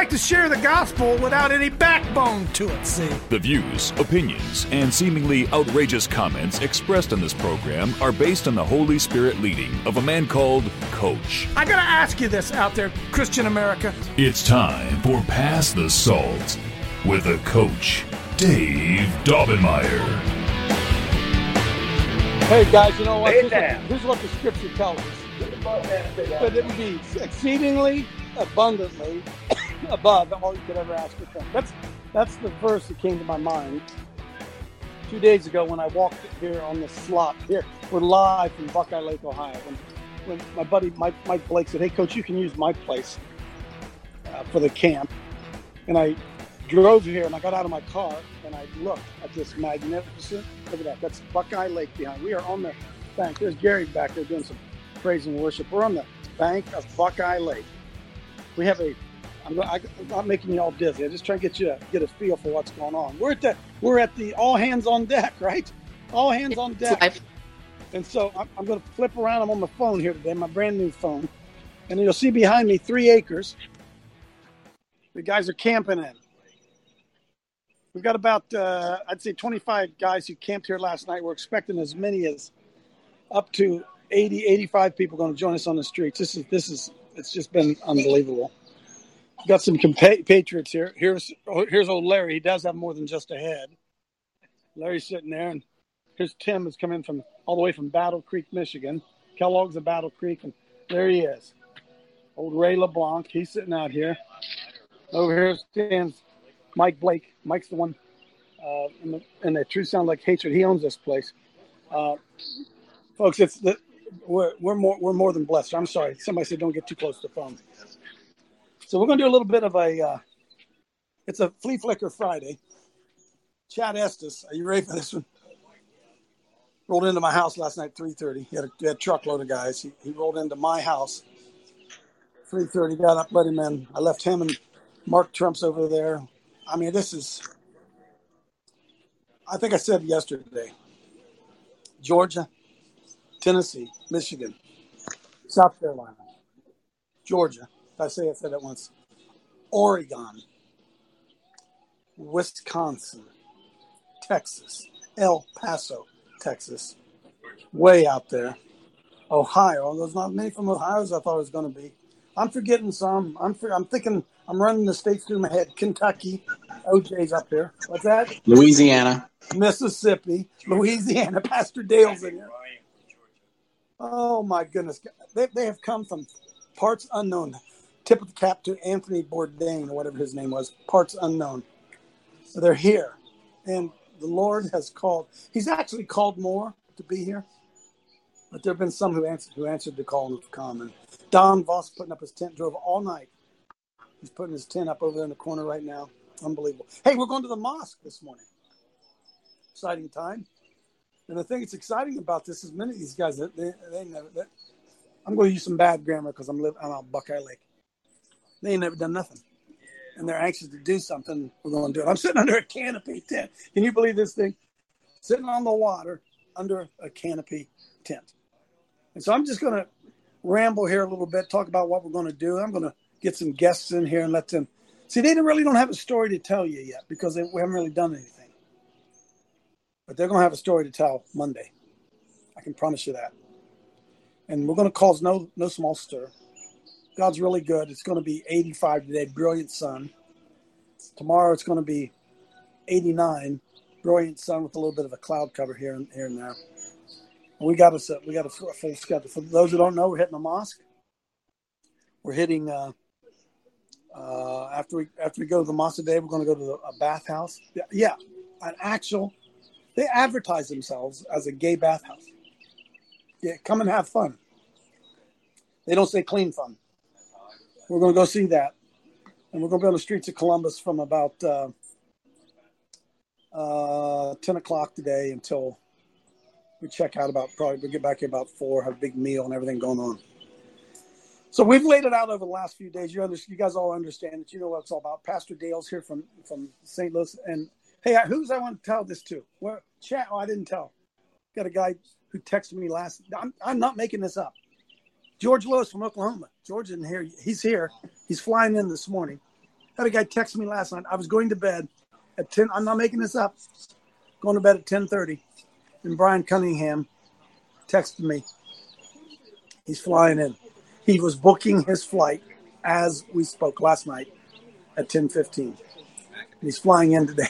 like to share the gospel without any backbone to it, see? The views, opinions, and seemingly outrageous comments expressed in this program are based on the Holy Spirit leading of a man called Coach. I gotta ask you this out there, Christian America. It's time for Pass the Salt with the Coach, Dave Daubenmire. Hey guys, you know what? Here's what the scripture tells us. But it would be exceedingly abundantly above all you could ever ask or think. That's the verse that came to my mind 2 days ago when I walked here on the slot. Here, we're live from Buckeye Lake, Ohio. When my buddy Mike Blake said, "Hey, Coach, you can use my place for the camp." And I drove here and I got out of my car and I looked at this magnificent, look at that, that's Buckeye Lake behind. We are on the bank. There's Gary back there doing some praise and worship. We're on the bank of Buckeye Lake. We have I'm not making you all dizzy. I'm just trying to get a feel for what's going on. We're at the all hands on deck, right? All hands on deck. And so I'm going to flip around. I'm on the phone here today, my brand new phone. And you'll see behind me 3 acres. The guys are camping in. We've got about, I'd say 25 guys who camped here last night. We're expecting as many as up to 80, 85 people going to join us on the streets. It's just been unbelievable. We've got some compatriots here. Here's old Larry. He does have more than just a head. Larry's sitting there, and here's Tim who's coming from all the way from Battle Creek, Michigan. Kellogg's of Battle Creek, and there he is. Old Ray LeBlanc. He's sitting out here. Over here stands Mike Blake. Mike's the one in the True Sound Like Hatred. He owns this place. Folks, we're more than blessed. I'm sorry. Somebody said don't get too close to the phone. So we're going to do a little bit of it's a Flea Flicker Friday. Chad Estes, are you ready for this one? Rolled into my house last night at 3:30. He had a truckload of guys. He rolled into my house 3:30. Got up, let him in. I left him and Mark Trump's over there. I mean, I think I said yesterday, Georgia, Tennessee, Michigan, South Carolina, Georgia. I said it once. Oregon, Wisconsin, Texas, El Paso, Texas, way out there. Ohio. There's not many from Ohio as I thought it was going to be. I'm forgetting some. I'm thinking I'm running the states through my head. Kentucky, OJ's up here. What's that? Louisiana, Mississippi, Louisiana. Pastor Dale's in here. Oh my goodness, they have come from parts unknown. Tip of the cap to Anthony Bourdain or whatever his name was. Parts unknown. So they're here, and the Lord has called. He's actually called more to be here, but there have been some who answered the call and have come. And Don Voss putting up his tent, drove all night. He's putting his tent up over there in the corner right now. Unbelievable. Hey, we're going to the mosque this morning. Exciting time. And the thing that's exciting about this is many of these guys, they never. I'm going to use some bad grammar because I'm on Buckeye Lake. They ain't never done nothing. And they're anxious to do something. We're going to do it. I'm sitting under a canopy tent. Can you believe this thing? Sitting on the water under a canopy tent. And so I'm just going to ramble here a little bit, talk about what we're going to do. I'm going to get some guests in here and let them. See, they really don't have a story to tell you yet because we haven't really done anything. But they're going to have a story to tell Monday. I can promise you that. And we're going to cause no small stir. God's really good. It's going to be 85 today. Brilliant sun. Tomorrow it's going to be 89. Brilliant sun with a little bit of a cloud cover here and there. And we got a full schedule. For those who don't know, we're hitting the mosque. We're hitting after we go to the mosque today, we're going to go to a bathhouse. Yeah, an actual. They advertise themselves as a gay bathhouse. Yeah, come and have fun. They don't say clean fun. We're going to go see that. And we're going to be on the streets of Columbus from about 10 o'clock today until we check out we'll get back here about 4, have a big meal and everything going on. So we've laid it out over the last few days. You guys all understand it. You know what it's all about. Pastor Dale's here from St. Louis. And, hey, who's I want to tell this to? Well, chat. Oh, I didn't tell. Got a guy who texted me I'm not making this up. George Lewis from Oklahoma. George isn't here. He's here. He's flying in this morning. Had a guy text me last night. I was going to bed at 10. I'm not making this up. Going to bed at 10:30. And Brian Cunningham texted me. He's flying in. He was booking his flight as we spoke last night at 10:15. He's flying in today.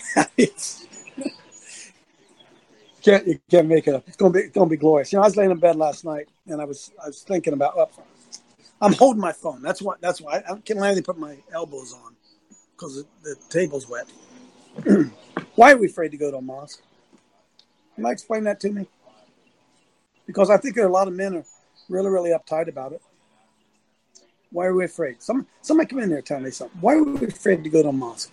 You can't make it up. It's gonna be glorious. You know, I was laying in bed last night and I was thinking about. I'm holding my phone. That's why I can only put my elbows on because the table's wet. Why are we afraid to go to a mosque? Can I explain that to me? Because I think there are a lot of men are really, really uptight about it. Why are we afraid? Somebody come in there and tell me something. Why are we afraid to go to a mosque?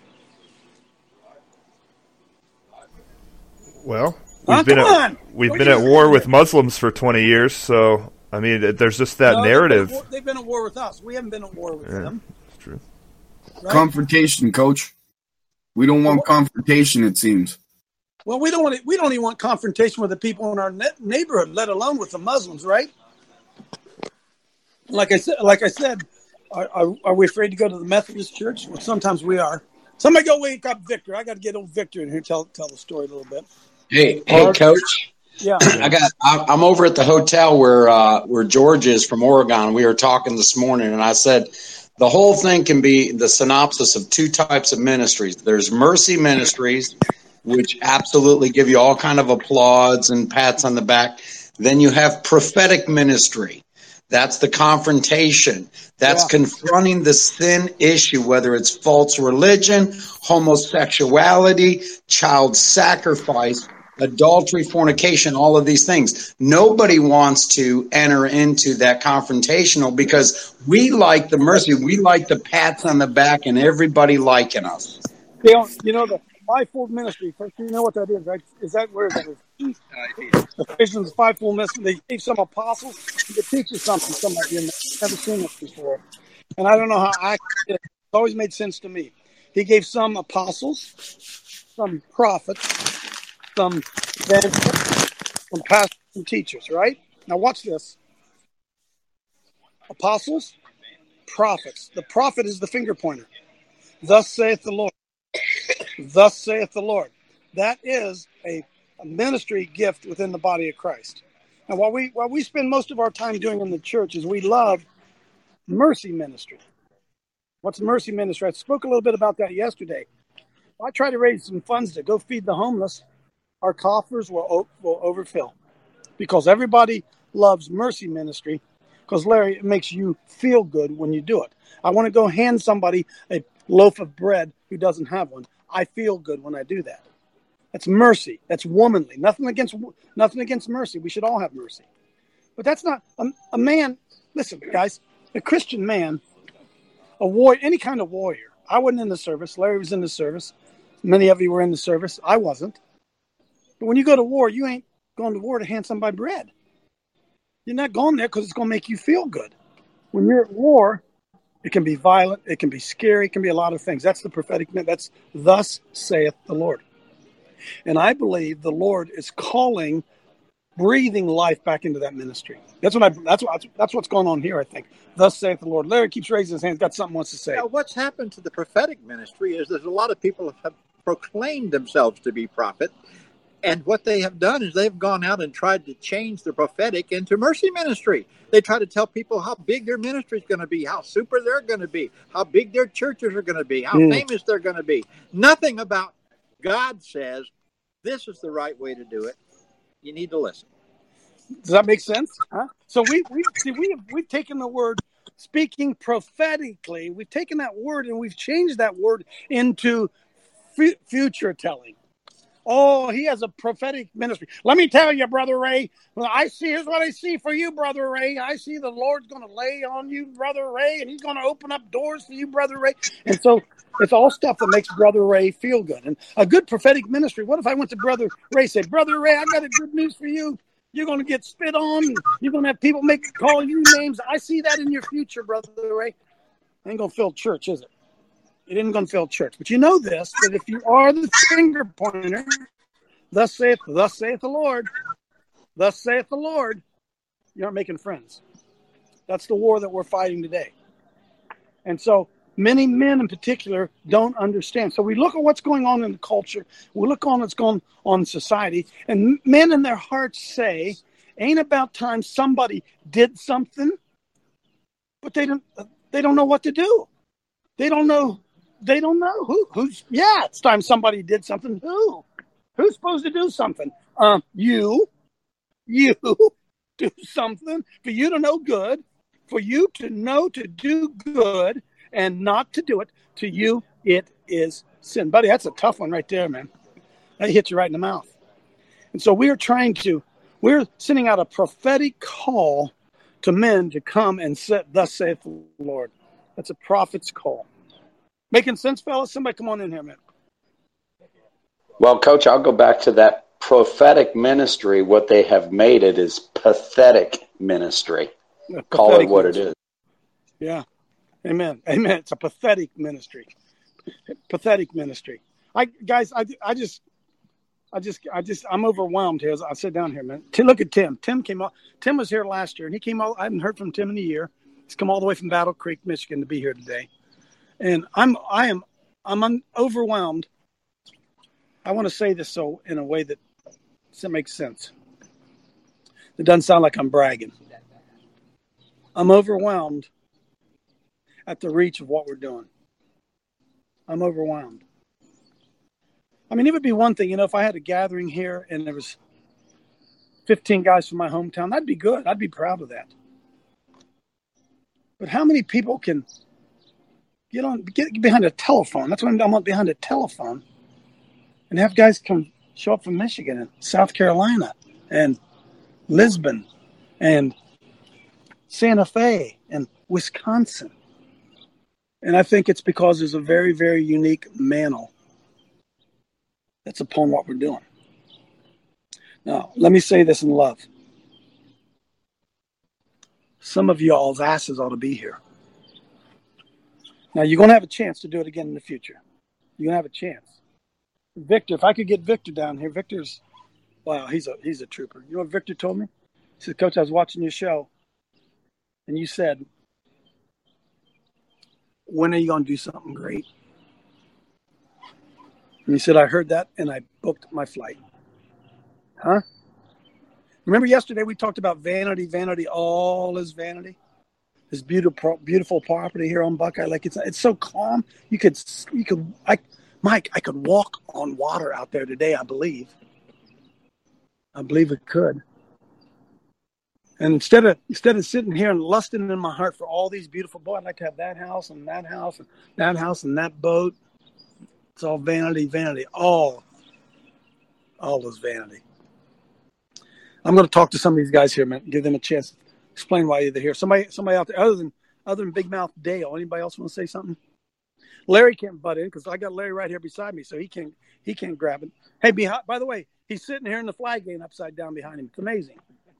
Well, we've been at war with Muslims for 20 years, so I mean, there's just that narrative. They've been at war with us. We haven't been at war with them. That's true. Right? Confrontation, Coach. We don't want confrontation, it seems. Well, we don't even want confrontation with the people in our neighborhood, let alone with the Muslims, right? Like I said, are we afraid to go to the Methodist church? Well, sometimes we are. Somebody go wake up Victor. I got to get old Victor in here. Tell the story a little bit. Hey, Coach. Yeah. I'm over at the hotel where George is from Oregon. We were talking this morning, and I said the whole thing can be the synopsis of two types of ministries. There's mercy ministries, which absolutely give you all kind of applause and pats on the back. Then you have prophetic ministry. That's the confrontation. That's confronting the sin issue, whether it's false religion, homosexuality, child sacrifice, adultery, fornication, all of these things. Nobody wants to enter into that confrontational because we like the mercy. We like the pats on the back and everybody liking us. You know the fivefold ministry. You know what that is, right? Is that where it is? Ephesians fivefold ministry. They gave some apostles to teach you something. Somebody in there never seen this before, and I don't know how accurate it is. It's always made sense to me. He gave some apostles, some prophets, some evangelists, some pastors and teachers. Right now, watch this. Apostles, prophets. The prophet is the finger pointer. Thus saith the Lord. Thus saith the Lord. That is a ministry gift within the body of Christ. And what we spend most of our time doing in the church is we love mercy ministry. What's mercy ministry? I spoke a little bit about that yesterday. I try to raise some funds to go feed the homeless. Our coffers will overfill because everybody loves mercy ministry because, Larry, it makes you feel good when you do it. I want to go hand somebody a loaf of bread who doesn't have one. I feel good when I do that. That's mercy. That's womanly. Nothing against mercy. We should all have mercy. But that's not a man. Listen, guys, a Christian man, a warrior, any kind of warrior. I wasn't in the service. Larry was in the service. Many of you were in the service. I wasn't. But when you go to war, you ain't going to war to hand somebody bread. You're not going there because it's going to make you feel good. When you're at war, it can be violent. It can be scary. It can be a lot of things. That's the prophetic. That's thus saith the Lord. And I believe the Lord is calling, breathing life back into that ministry. That's what's going on here, I think. Thus saith the Lord. Larry keeps raising his hand. Got something wants to say. Now, what's happened to the prophetic ministry is there's a lot of people who have proclaimed themselves to be prophet. And what they have done is they've gone out and tried to change the prophetic into mercy ministry. They try to tell people how big their ministry is going to be, how super they're going to be, how big their churches are going to be, how famous they're going to be. Nothing about God says this is the right way to do it. You need to listen. Does that make sense? Huh? So we've taken the word speaking prophetically. We've taken that word and we've changed that word into future telling. Oh, he has a prophetic ministry. Let me tell you, Brother Ray, here's what I see for you, Brother Ray. I see the Lord's going to lay on you, Brother Ray, and he's going to open up doors for you, Brother Ray. And so it's all stuff that makes Brother Ray feel good. And a good prophetic ministry, what if I went to Brother Ray and said, Brother Ray, I got a good news for you. You're going to get spit on. And you're going to have people call you names. I see that in your future, Brother Ray. Ain't going to fill church, is it? It isn't going to fill church. But you know this, that if you are the finger pointer, thus saith the Lord, thus saith the Lord, you aren't making friends. That's the war that we're fighting today. And so many men in particular don't understand. So we look at what's going on in the culture. We look on what's going on in society. And men in their hearts say, ain't about time somebody did something, but they don't know what to do. They don't know who's it's time somebody did something. Who's supposed to do something? You do something for you to know good, for you to know to do good and not to do it. To you, it is sin. Buddy, that's a tough one right there, man. That hits you right in the mouth. And so we're sending out a prophetic call to men to come and thus saith the Lord. That's a prophet's call. Making sense, fellas? Somebody come on in here, man. Well, Coach, I'll go back to that prophetic ministry. What they have made it is pathetic ministry. Call it what it is. Yeah. Amen. It's a pathetic ministry. Pathetic ministry. I'm overwhelmed here. I sit down here, man. Look at Tim. Tim was here last year, and he came all. I haven't heard from Tim in a year. He's come all the way from Battle Creek, Michigan, to be here today, and I'm overwhelmed. I want to say this in a way that makes sense. It doesn't sound like I'm bragging. I'm overwhelmed at the reach of what we're doing. I'm overwhelmed. I mean, it would be one thing, if I had a gathering here and there was 15 guys from my hometown, that'd be good. I'd be proud of that. But how many people can get behind a telephone? That's what I'm talking about, behind a telephone, and have guys show up from Michigan and South Carolina and Lisbon and Santa Fe and Wisconsin. And I think it's because there's a very, very unique mantle that's upon what we're doing. Now, let me say this in love. Some of y'all's asses ought to be here. Now, you're going to have a chance to do it again in the future. You're going to have a chance. Victor, if I could get Victor down here. Victor's, wow, he's a trooper. You know what Victor told me? He said, Coach, I was watching your show, and you said, when are you going to do something great? And he said, I heard that, and I booked my flight. Huh? Remember yesterday we talked about vanity, all is vanity? This beautiful property here on Buckeye Lake. It's so calm. Mike, I could walk on water out there today, I believe. I believe it could. And instead of sitting here and lusting in my heart for all these beautiful, boy, I'd like to have that house and that house and that house and that boat. It's all vanity. All is vanity. I'm going to talk to some of these guys here, man. Give them a chance to explain why they're here. Somebody out there other than Big Mouth Dale. Anybody else want to say something? Larry can't butt in because I got Larry right here beside me, so he can't grab it. Hey, by the way, he's sitting here in the flag game upside down behind him. It's amazing.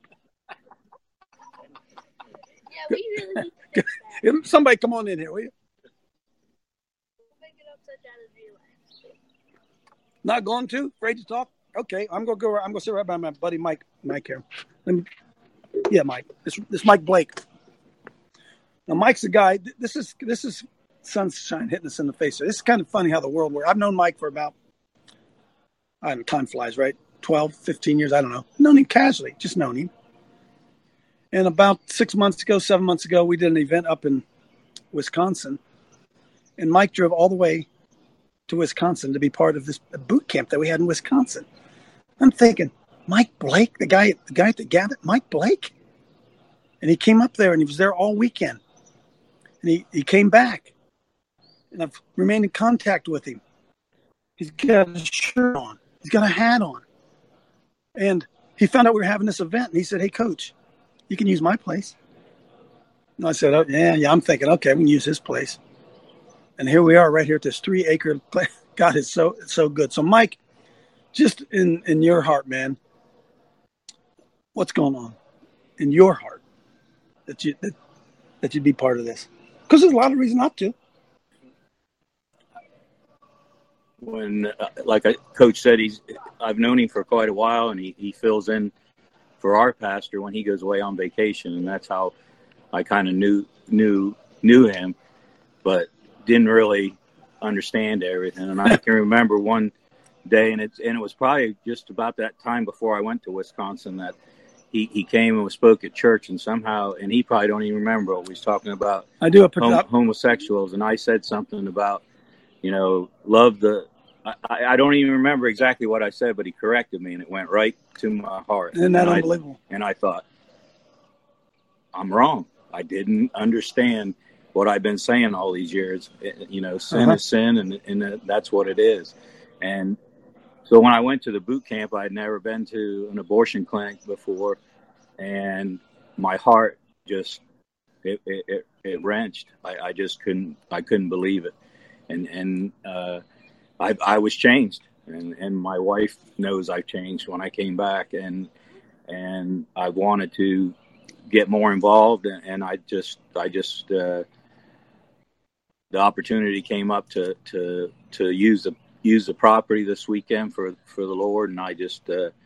Yeah, we really need to fix Somebody come on in here, will you? We'll make it upside down and relax. Not going to? Afraid to talk? Okay, I'm gonna sit right by my buddy Mike here. Mike. This Mike Blake. Now Mike's the guy. This is sunshine hitting us in the face. This is kind of funny how the world works. I've known Mike for about, I don't know, time flies, right? 12, 15 years, I don't know. Known him casually, just known him. And about 7 months ago, we did an event up in Wisconsin. And Mike drove all the way to Wisconsin to be part of this boot camp that we had in Wisconsin. I'm thinking, Mike Blake, the guy at the gathering, Mike Blake? And he came up there and he was there all weekend. And he came back. And I've remained in contact with him. He's got a shirt on. He's got a hat on. And he found out we were having this event. And he said, hey, Coach, you can use my place. And I said, oh, yeah. I'm thinking, okay, we can use his place. And here we are right here at this 3-acre place. God is so good. So, Mike, just in your heart, man, what's going on in your heart that you'd be part of this? Because there's a lot of reason not to. When, like Coach said, I've known him for quite a while, and he fills in for our pastor when he goes away on vacation, and that's how I kind of knew him. But didn't really understand everything. And I can remember one day, and it was probably just about that time before I went to Wisconsin, that he came and spoke at church, and somehow, and he probably don't even remember what we was talking about. I do homosexuals, and I said something about, love the. I don't even remember exactly what I said, but he corrected me, and it went right to my heart. Isn't that unbelievable? And I thought, I'm wrong. I didn't understand what I've been saying all these years. Sin is sin, and that's what it is. And so when I went to the boot camp, I had never been to an abortion clinic before, and my heart just it wrenched. I just couldn't believe it, and I was changed, and my wife knows I've changed when I came back, and I wanted to get more involved, and I just the opportunity came up to use the property this weekend for the Lord, and I just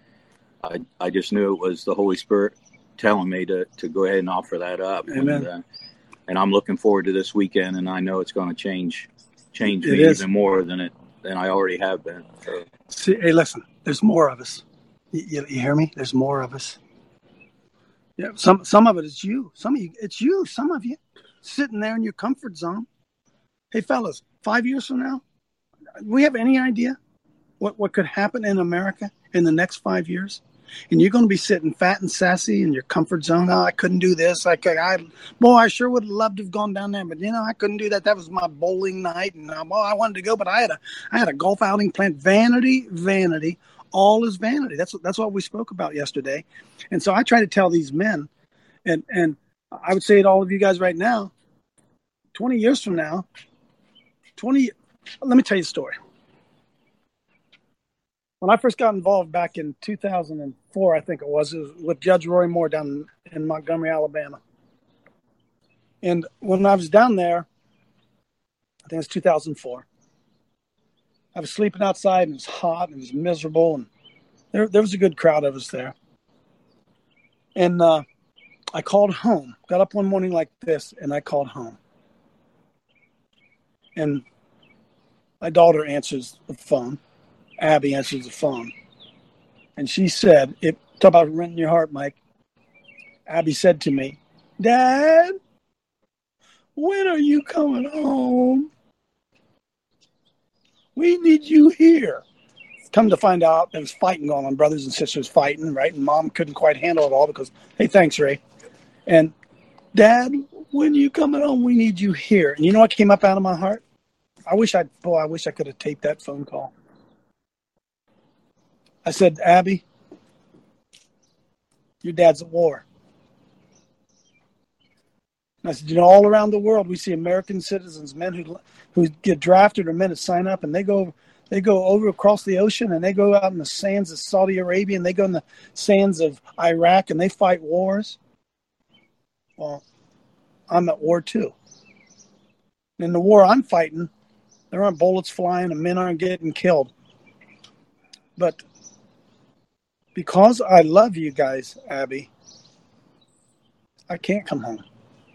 knew it was the Holy Spirit telling me to go ahead and offer that up. Amen. And I'm looking forward to this weekend, and I know it's going to change me even more than I already have been. So. See, hey, listen, there's more of us. You hear me? There's more of us. Yeah, some of it is you. Some of you, it's you. Some of you sitting there in your comfort zone. Hey, fellas, 5 years from now, we have any idea what could happen in America in the next 5 years? And you're going to be sitting fat and sassy in your comfort zone. Oh, I couldn't do this. I sure would have loved to have gone down there, but I couldn't do that. That was my bowling night, and I wanted to go, but I had a golf outing planned. Vanity, all is vanity. That's what we spoke about yesterday. And so I try to tell these men, and I would say to all of you guys right now, 20 years from now, let me tell you a story. When I first got involved back in 2004, I think it was with Judge Roy Moore down in Montgomery, Alabama. And when I was down there, I think it was 2004, I was sleeping outside, and it was hot, and it was miserable, and there was a good crowd of us there. And I called home, got up one morning like this, and I called home. And my daughter answers the phone. Abby answers the phone. And she said, talk about renting your heart, Mike. Abby said to me, Dad, when are you coming home? We need you here. Come to find out, there was fighting going on, brothers and sisters fighting, right? And Mom couldn't quite handle it all because, hey, thanks, Ray. And Dad, when are you coming home? We need you here. And you know what came up out of my heart? I wish I could have taped that phone call. I said, Abby, your dad's at war. And I said, all around the world, we see American citizens, men who get drafted or men that sign up, and they go over across the ocean, and they go out in the sands of Saudi Arabia, and they go in the sands of Iraq, and they fight wars. Well, I'm at war too. In the war I'm fighting, there aren't bullets flying and men aren't getting killed. But because I love you guys, Abby, I can't come home.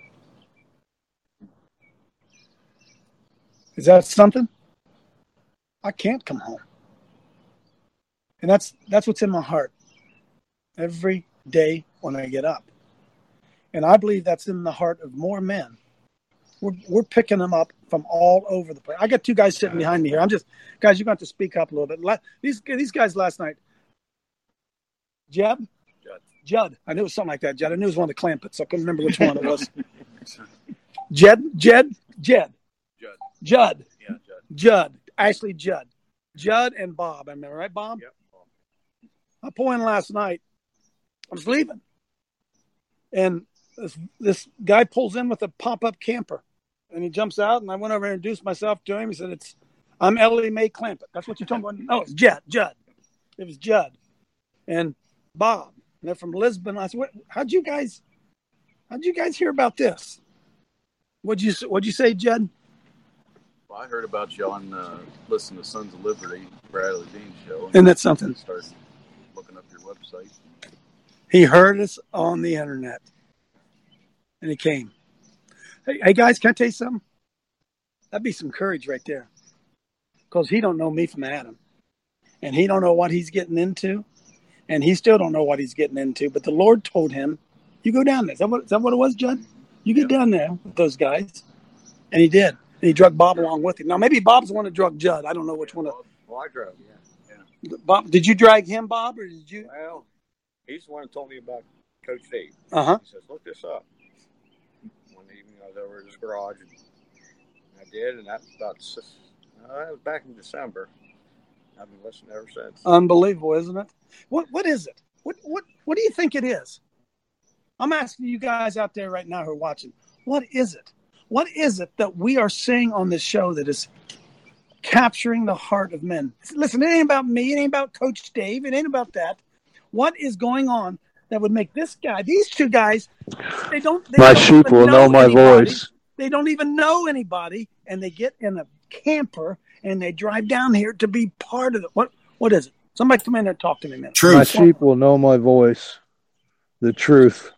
Is that something? I can't come home. And that's what's in my heart every day when I get up. And I believe that's in the heart of more men. We're picking them up from all over the place. I got two guys sitting behind me here. Guys, you're going to have to speak up a little bit. These guys last night, Judd. I knew it was something like that, Judd. I knew it was one of the Clampets. I couldn't remember which one it was. Judd. Yeah, Judd. Ashley Judd. Judd and Bob. I remember, right, Bob? Yep. I pulled in last night. I was leaving. And this guy pulls in with a pop-up camper. And he jumps out, and I went over and introduced myself to him. He said, I'm Ellie Mae Clampett. That's what you're talking about? No, it's Judd. It was Judd. And Bob. And they're from Lisbon. I said, how'd you guys hear about this? What'd you say, Judd? Well, I heard about you on listen to Sons of Liberty, Bradley Dean's show. And that's something. Started looking up your website. He heard us on the internet. And he came. Hey guys, can I tell you something? That'd be some courage right there. Because he don't know me from Adam. And he don't know what he's getting into. And he still don't know what he's getting into. But the Lord told him, you go down there. Is that what it was, Judd? You get down there with those guys. And he did. And he drug Bob along with him. Now, maybe Bob's the one that drug Judd. I don't know which one. Well, I drove, yeah. Bob, did you drag him, Bob, or did you? Well, he's the one that told me about Coach Dave. Uh-huh. He says, look this up. One evening I was over at his garage, and I did, and that was back in December. I've been listening ever since. Unbelievable, isn't it? What is it? What do you think it is? I'm asking you guys out there right now who are watching, what is it? What is it that we are saying on this show that is capturing the heart of men? Listen, it ain't about me. It ain't about Coach Dave. It ain't about that. What is going on that would make these two guys, my sheep will know my voice. They don't even know anybody, and they get in a camper and they drive down here to be part of it. What is it? Somebody come in there and talk to me a minute. Truth. My sheep will know my voice. The truth.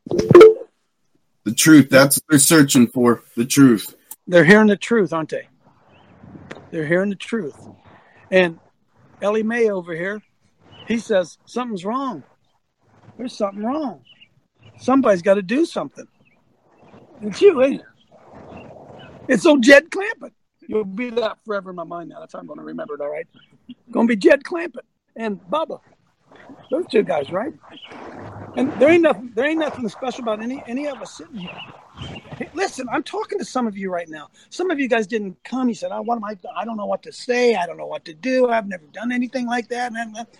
The truth. That's what they're searching for. The truth. They're hearing the truth, aren't they? They're hearing the truth. And Ellie Mae over here, he says, something's wrong. There's something wrong. Somebody's got to do something. It's you, ain't it? It's old Jed Clampett. You'll be that forever in my mind now. That's how I'm going to remember it, all right? Going to be Jed Clampett and Bubba. Those two guys, right? And there ain't nothing special about any of us sitting here. Hey, listen, I'm talking to some of you right now. Some of you guys didn't come. You said, I don't know what to say. I don't know what to do. I've never done anything like that.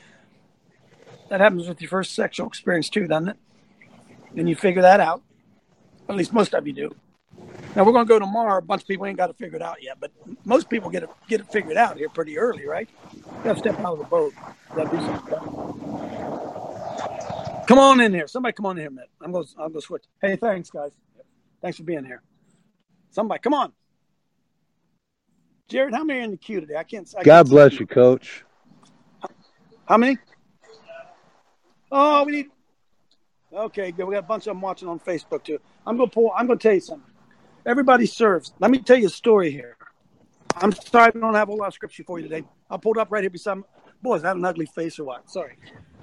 That happens with your first sexual experience too, doesn't it? And you figure that out. At least most of you do. Now we're going to go tomorrow. A bunch of people ain't got it figured out yet, but most people get it figured out here pretty early, right? You got to step out of the boat. You got to do something. Come on in here. Somebody come on in here a minute. I'll go switch. Hey, thanks, guys. Thanks for being here. Somebody, come on. Jared, how many are in the queue today? God bless you, Coach. How many? Oh, we need. Okay, good. We got a bunch of them watching on Facebook too. I'm going to tell you something. Everybody serves. Let me tell you a story here. I'm sorry I don't have a lot of scripture for you today. I pulled up right here beside me. Boy, is that an ugly face or what? Sorry.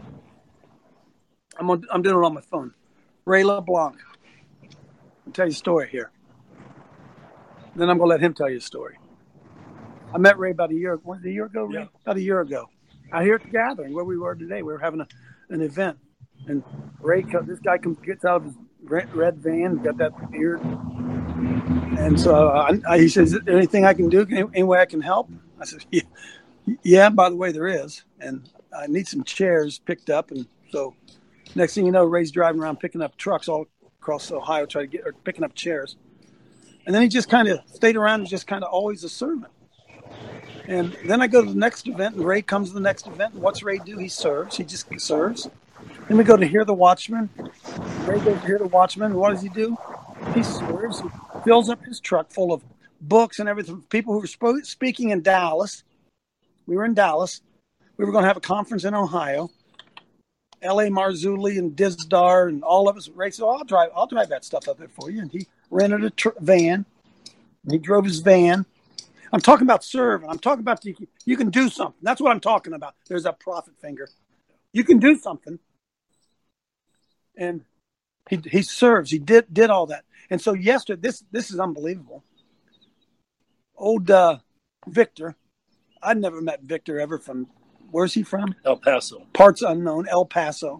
I'm doing it on my phone. Ray LeBlanc. I'll tell you a story here. Then I'm going to let him tell you a story. I met Ray about a year ago. Was it a year ago, Ray? Yeah. About a year ago. Out here at the gathering where we were today. We were having an event. And Ray, this guy gets out of his red van, got that beard. And so he says, is there anything I can do? Any way I can help? I said, yeah, by the way, there is. And I need some chairs picked up. And so next thing you know, Ray's driving around picking up trucks all across Ohio, picking up chairs. And then he just kind of stayed around and just kind of always a servant. And then I go to the next event, and Ray comes to the next event. And what's Ray do? He serves. He just serves. Then we go to Hear the Watchman. Ray goes to Hear the Watchman. What does he do? He serves. He fills up his truck full of books and everything. People who were speaking in Dallas. We were in Dallas. We were going to have a conference in Ohio. L.A. Marzulli and Dizdar and all of us. Ray said, I'll drive that stuff up there for you. And he rented a van. And he drove his van. I'm talking about serving. I'm talking about you can do something. That's what I'm talking about. There's that prophet finger. You can do something. And he serves. He did all that. And so yesterday, this is unbelievable. Old Victor, I'd never met Victor ever from, where's he from? El Paso. Parts unknown, El Paso.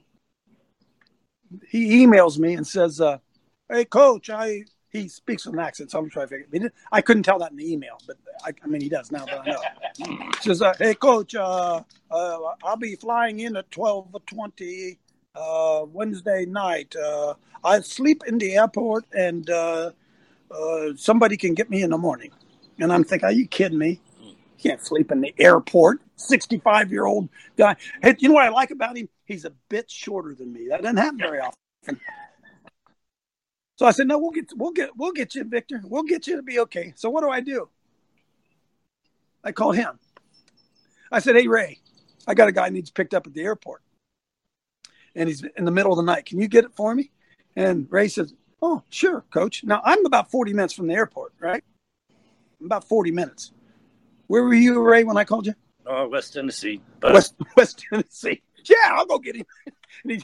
He emails me and says, hey, Coach, he speaks with an accent, so I'm trying to figure it. I couldn't tell that in the email, but I mean, he does now, but I know. He says, hey, Coach, I'll be flying in at 12:20 Wednesday night. I sleep in the airport, and somebody can get me in the morning. And I'm thinking, are you kidding me? You can't sleep in the airport. 65-year-old guy. Hey, you know what I like about him? He's a bit shorter than me. That doesn't happen very often. So I said, no, we'll get you, Victor. We'll get you to be okay. So what do? I called him. I said, hey, Ray, I got a guy who needs picked up at the airport. And he's in the middle of the night. Can you get it for me? And Ray says, oh, sure, Coach. Now, I'm about 40 minutes from the airport, right? about 40 minutes. Where were you, Ray, when I called you? West Tennessee. West Tennessee. Yeah, I'll go get him. And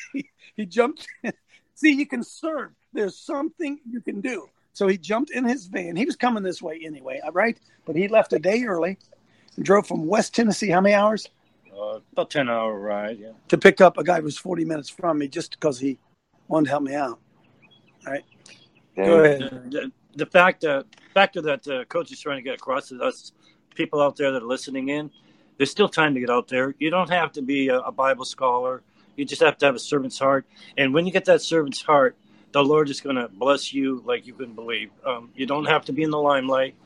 he jumped. See, you can serve. There's something you can do. So he jumped in his van. He was coming this way anyway, right? But he left a day early and drove from West Tennessee. How many hours? About 10-hour ride, yeah. To pick up a guy who was 40 minutes from me just because he wanted to help me out. All right. Go ahead. The factor that Coach is trying to get across to us, people out there that are listening in, there's still time to get out there. You don't have to be a Bible scholar. You just have to have a servant's heart. And when you get that servant's heart, the Lord is going to bless you like you couldn't believe. You don't have to be in the limelight.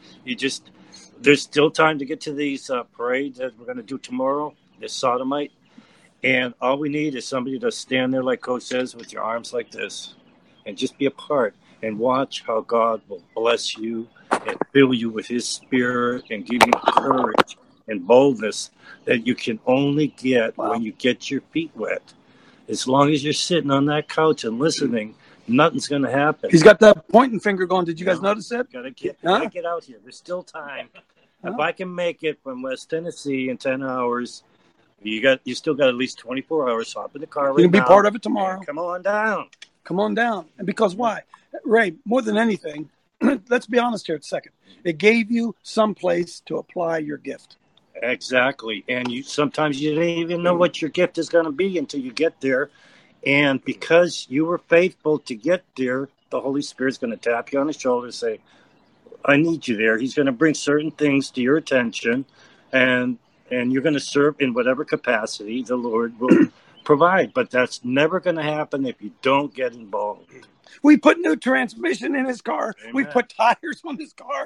There's still time to get to these parades that we're going to do tomorrow, this sodomite. And all we need is somebody to stand there, like Coach says, with your arms like this and just be a part and watch how God will bless you and fill you with his spirit and give you courage and boldness that you can only get when you get your feet wet. As long as you're sitting on that couch and listening, nothing's going to happen. He's got that pointing finger going. Did you guys notice that? Gotta get out here. There's still time. If I can make it from West Tennessee in 10 hours, you still got at least 24 hours. Hop in the car. You can be part of it tomorrow. Come on down. Come on down. And because why? Ray, more than anything, let's be honest here a second. It gave you some place to apply your gift. Exactly. And sometimes you don't even know what your gift is going to be until you get there. And because you were faithful to get there, the Holy Spirit's going to tap you on the shoulder and say, I need you there. He's going to bring certain things to your attention, and you're going to serve in whatever capacity the Lord will provide. But that's never going to happen if you don't get involved. We put new transmission in his car. Amen. We put tires on his car.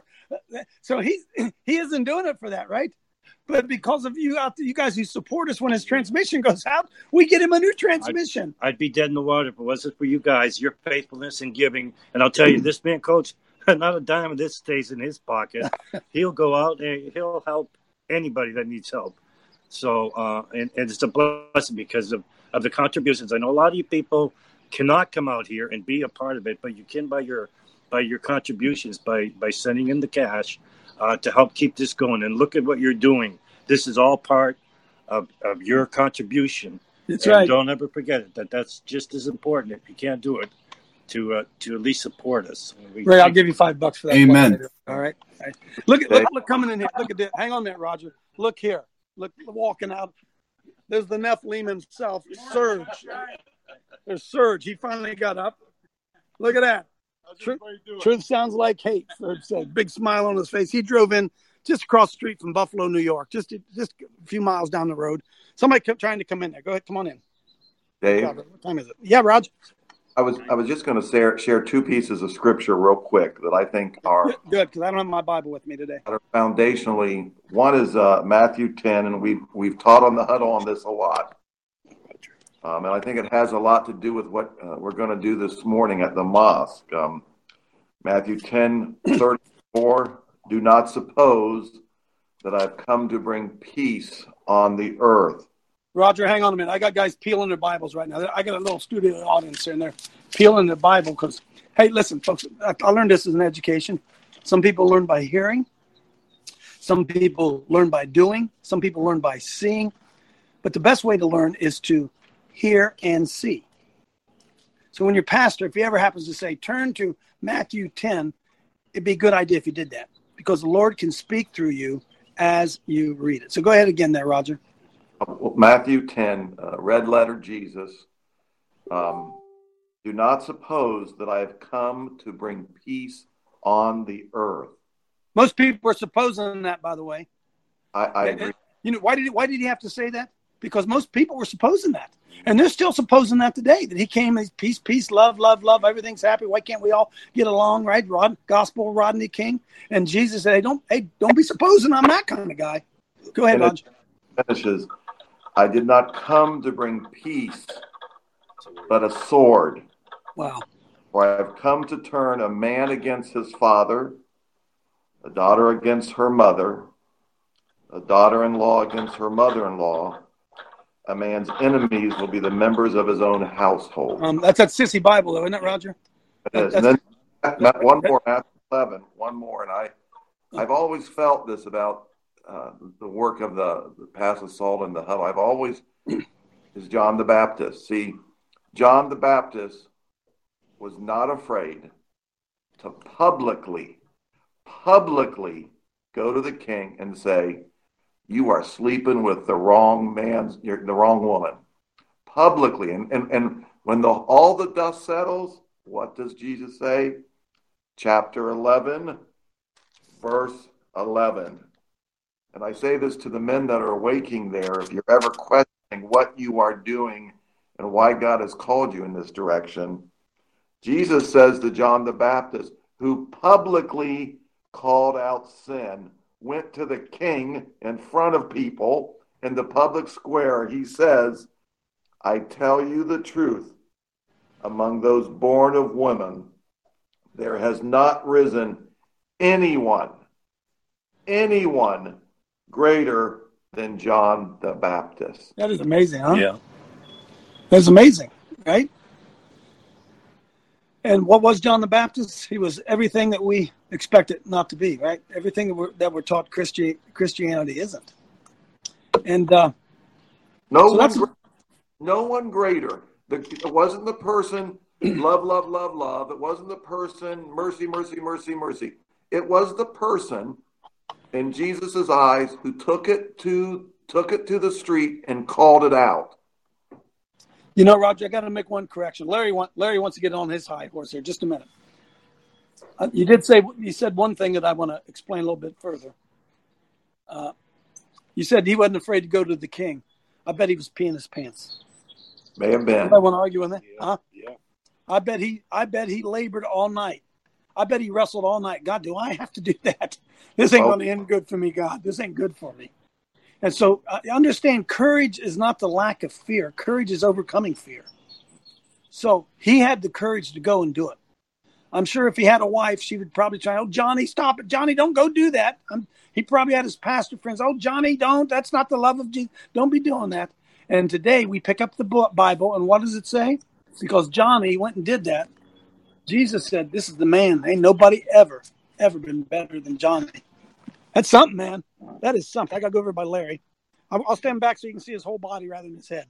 So he isn't doing it for that, right? But because of you out there, you guys who support us when his transmission goes out, we get him a new transmission. I'd be dead in the water if it wasn't for you guys, your faithfulness and giving. And I'll tell you, this man, Coach, not a dime of this stays in his pocket. He'll go out and he'll help anybody that needs help. So, and it's a blessing because of the contributions. I know a lot of you people cannot come out here and be a part of it, but you can by your contributions, by sending in the cash to help keep this going. And look at what you're doing. This is all part of your contribution. That's right. Don't ever forget it. That's just as important, if you can't do it, to at least support us. Ray, I'll give you $5 for that. Amen. All right. Look coming in here. Look at this. Hang on there, Roger. Look here. Look, walking out. There's the Nephilim himself, Serge. There's Serge. He finally got up. Look at that. Truth sounds like hate, Serge said. Big smile on his face. He drove in just across the street from Buffalo, New York, just a few miles down the road. Somebody kept trying to come in there. Go ahead. Come on in. Dave? What time is it? Yeah, Roger. I was just going to share two pieces of scripture real quick that I think are good, because I don't have my Bible with me today. Are foundationally. One is Matthew 10, and we've taught on the huddle on this a lot. And I think it has a lot to do with what we're going to do this morning at the mosque. Matthew 10:34. Do not suppose that I've come to bring peace on the earth. Roger, hang on a minute. I got guys peeling their Bibles right now. I got a little studio audience in there peeling their Bible because, hey, listen, folks, I learned this as an education. Some people learn by hearing. Some people learn by doing. Some people learn by seeing. But the best way to learn is to hear and see. So when your pastor, if he ever happens to say, turn to Matthew 10, it'd be a good idea if you did that because the Lord can speak through you as you read it. So go ahead again there, Roger. Matthew 10, red letter Jesus. Do not suppose that I have come to bring peace on the earth. Most people are supposing that, by the way. I agree. You know, why did he have to say that? Because most people were supposing that. And they're still supposing that today, that he came as peace, love, everything's happy. Why can't we all get along, right? Gospel Rodney King. And Jesus said, hey, don't be supposing I'm that kind of guy. Go ahead, Roger. Finishes. I did not come to bring peace, but a sword. Wow. For I have come to turn a man against his father, a daughter against her mother, a daughter-in-law against her mother-in-law. A man's enemies will be the members of his own household. That's that sissy Bible, though, isn't it, Roger? It is. And then one more, Matthew 11, one more, and I've always felt this about the work of the Pastor Saul in the huddle. I've always is John the Baptist. See, John the Baptist was not afraid to publicly go to the king and say, "You are sleeping with the wrong man, the wrong woman," publicly. And when all the dust settles, what does Jesus say? Chapter 11, verse 11. And I say this to the men that are waking there. If you're ever questioning what you are doing and why God has called you in this direction, Jesus says to John the Baptist, who publicly called out sin, went to the king in front of people in the public square. He says, "I tell you the truth, among those born of women, there has not risen anyone greater than John the Baptist." That is amazing, huh? Yeah. That's amazing, right? And what was John the Baptist? He was everything that we expected not to be, right? Everything that we're taught Christianity isn't. And no one greater. It wasn't the person love, love, love, love. It wasn't the person mercy, mercy, mercy, mercy. It was the person in Jesus's eyes who took it to the street and called it out. You know, Roger, I got to make one correction. Larry wants to get on his high horse here. Just a minute. You said one thing that I want to explain a little bit further. You said he wasn't afraid to go to the king. I bet he was peeing his pants. May have been. I want to argue on that. Yeah. Huh? Yeah. I bet he labored all night. I bet he wrestled all night. God, do I have to do that? This ain't going to end good for me, God. This ain't good for me. And so understand, courage is not the lack of fear. Courage is overcoming fear. So he had the courage to go and do it. I'm sure if he had a wife, she would probably try, "Oh, Johnny, stop it. Johnny, don't go do that." He probably had his pastor friends, "Oh, Johnny, don't. That's not the love of Jesus. Don't be doing that." And today we pick up the Bible, and what does it say? Because Johnny went and did that. Jesus said, "This is the man. Ain't nobody ever been better than Johnny." That's something, man. That is something. I got to go over by Larry. I'll stand back so you can see his whole body rather than his head.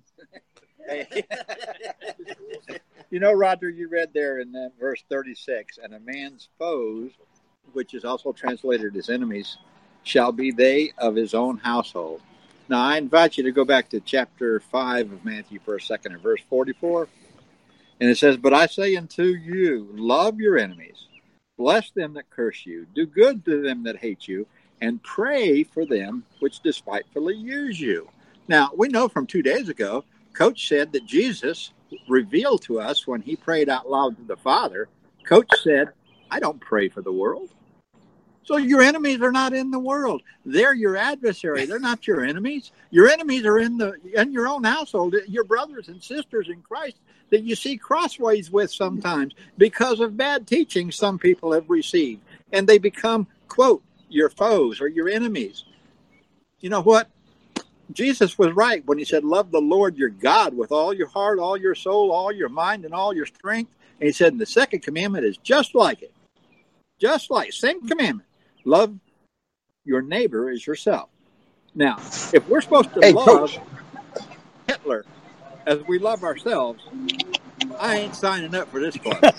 You know, Roger, you read there in verse 36, "And a man's foes, which is also translated as enemies, shall be they of his own household." Now, I invite you to go back to chapter 5 of Matthew for a second, in verse 44. And it says, "But I say unto you, love your enemies, bless them that curse you, do good to them that hate you, and pray for them which despitefully use you." Now, we know from 2 days ago, Coach said that Jesus revealed to us when he prayed out loud to the Father. Coach said, "I don't pray for the world." So your enemies are not in the world. They're your adversary. They're not your enemies. Your enemies are in your own household, your brothers and sisters in Christ that you see crossways with sometimes because of bad teaching some people have received. And they become, quote, your foes or your enemies. You know what? Jesus was right when he said, "Love the Lord your God with all your heart, all your soul, all your mind, and all your strength." And he said, and the second commandment is just like it. Just like, same commandment. Love your neighbor as yourself. Now, if we're supposed to love Coach Hitler as we love ourselves, I ain't signing up for this club.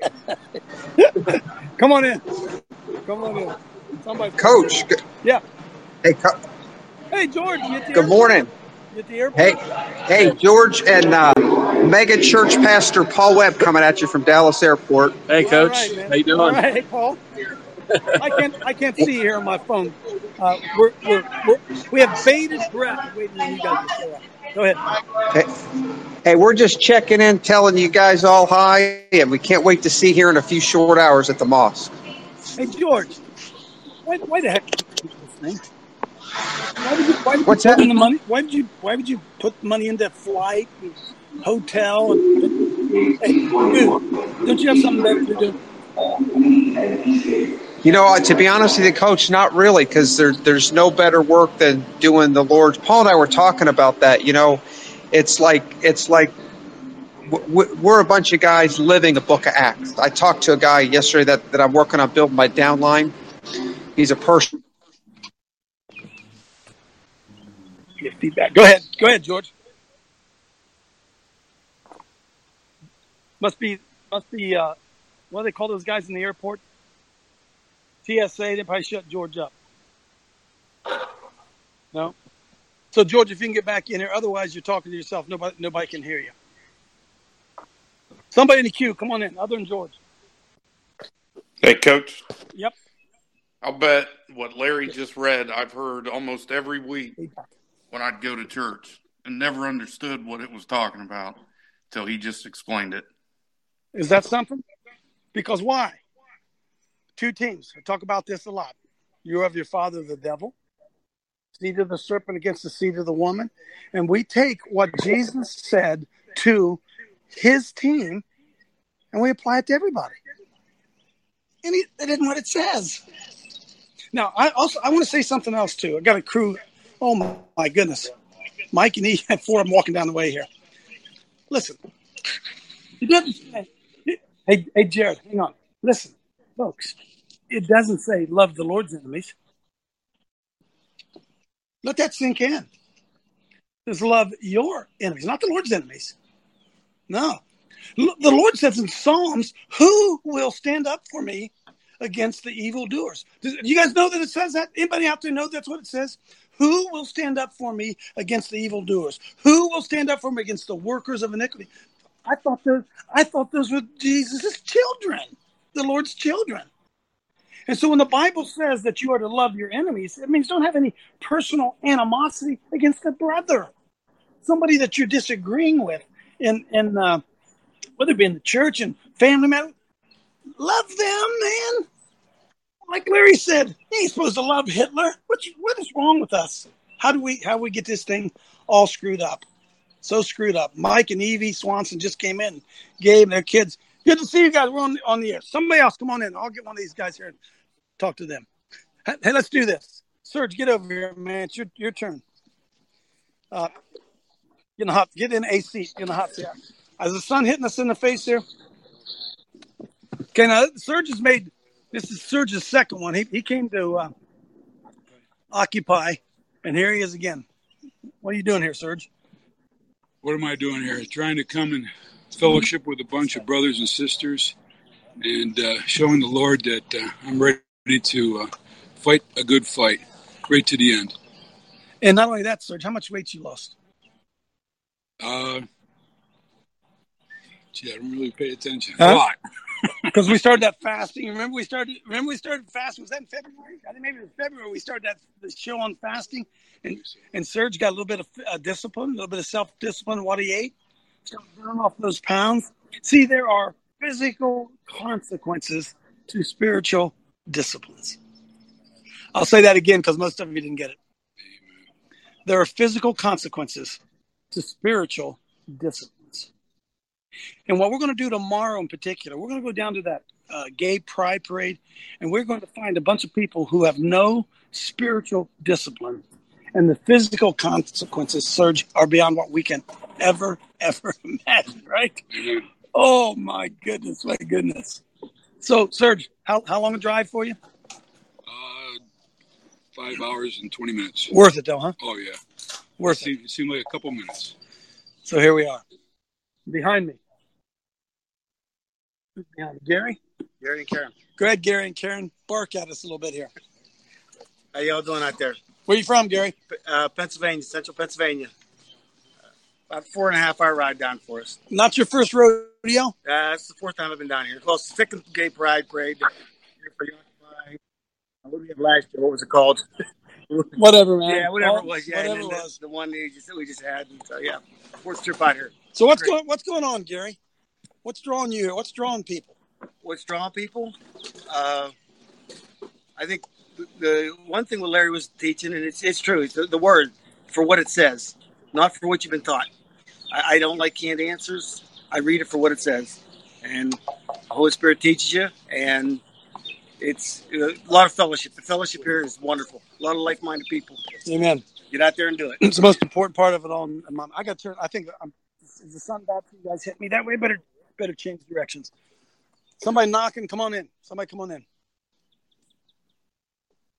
Come on in. Come on in. Somebody. Coach. Yeah. Hey, Hey, George. good morning. You at the airport? Hey, George and Mega Church Pastor Paul Webb coming at you from Dallas Airport. Hey, Coach. All right, man. How you doing? All right, hey, Paul. I can't see you here on my phone. We have bated breath waiting on you guys to show up. Go ahead. Hey, we're just checking in, telling you guys all hi, and we can't wait to see you here in a few short hours at the mosque. Hey, George. Why the heck did you do this thing? What's that? The money? Why would you put the money into flight and hotel? Hey, dude, don't you have something better to do? You know, to be honest with you, Coach, not really, because there's no better work than doing the Lord's. Paul and I were talking about that. You know, it's like we're a bunch of guys living a book of Acts. I talked to a guy yesterday that I'm working on building my downline, He's a person. Get feedback. Go ahead, George. Must be. What do they call those guys in the airport? TSA. They probably shut George up. No. So George, if you can get back in here, otherwise you're talking to yourself. Nobody can hear you. Somebody in the queue, come on in. Other than George. Hey, Coach. Yep. I'll bet what Larry just read, I've heard almost every week when I'd go to church and never understood what it was talking about until he just explained it. Is that something? Because why? Two teams. I talk about this a lot. You have your father, the devil, seed of the serpent against the seed of the woman. And we take what Jesus said to his team and we apply it to everybody. And that isn't what it says. Now, I want to say something else, too. I got a crew. Oh, my goodness. Mike and he had four of them walking down the way here. Listen. He doesn't say, hey, Jared, hang on. Listen, folks. It doesn't say love the Lord's enemies. Let that sink in. It's love your enemies, not the Lord's enemies. No. The Lord says in Psalms, who will stand up for me against the evildoers? Do you guys know that it says that? Anybody out there know that's what it says? Who will stand up for me against the evildoers? Who will stand up for me against the workers of iniquity? I thought those were Jesus' children, the Lord's children. And so when the Bible says that you are to love your enemies, it means don't have any personal animosity against a brother, somebody that you're disagreeing with, in whether it be in the church and family matter. Love them, man. Like Larry said, you ain't supposed to love Hitler. What is wrong with us? How do we get this thing all screwed up? So screwed up. Mike and Evie Swanson just came in, Gabe and their kids. Good to see you guys. We're on the air. Somebody else, come on in. I'll get one of these guys here and talk to them. Hey, let's do this. Serge, get over here, man. It's your turn. Get in a seat. Get in the hot seat. Is the sun hitting us in the face here? Okay, now Serge has made. This is Serge's second one. He came to Occupy, and here he is again. What are you doing here, Serge? What am I doing here? Trying to come and fellowship with a bunch of brothers and sisters and showing the Lord that I'm ready to fight a good fight right to the end. And not only that, Serge, how much weight you lost? Gee, I don't really pay attention. Huh? A lot. Because we started that fasting. Remember we started fasting? Was that in February? I think maybe it was February we started the show on fasting. And Serge got a little bit of discipline, a little bit of self-discipline in what he ate. Started burning off those pounds. See, there are physical consequences to spiritual disciplines. I'll say that again because most of you didn't get it. There are physical consequences to spiritual disciplines. And what we're going to do tomorrow in particular, we're going to go down to that gay pride parade, and we're going to find a bunch of people who have no spiritual discipline. And the physical consequences, Serge, are beyond what we can ever imagine, right? Mm-hmm. Oh, my goodness. So, Serge, how long a drive for you? 5 hours and 20 minutes. Worth it, though, huh? Oh, yeah. It seemed like a couple minutes. So here we are. Behind me. Who's behind me? Gary? Gary and Karen. Go ahead, Gary and Karen. Bark at us a little bit here. How y'all doing out there? Where you from, Gary? Pennsylvania, central Pennsylvania. About 4.5 hour ride down for us. Not your first rodeo? That's the fourth time I've been down here. Well, second gay pride parade. Here for Occupy. What did we have last year? What was it called? Whatever, man. Yeah, whatever it was. Yeah, whatever it was. The one we just had. And so, yeah, fourth trip out here. So what's going on, Gary? What's drawing you here? What's drawing people? What's drawing people? I think the one thing what Larry was teaching, and it's true, it's the word for what it says, not for what you've been taught. I don't like canned answers. I read it for what it says. And the Holy Spirit teaches you, and it's a lot of fellowship. The fellowship here is wonderful. A lot of like-minded people. Amen. Get out there and do it. It's the most important part of it all. I got to turn. I think is the sun bad for you guys? Hit me that way. Better change directions. Somebody knocking. Come on in. Somebody come on in.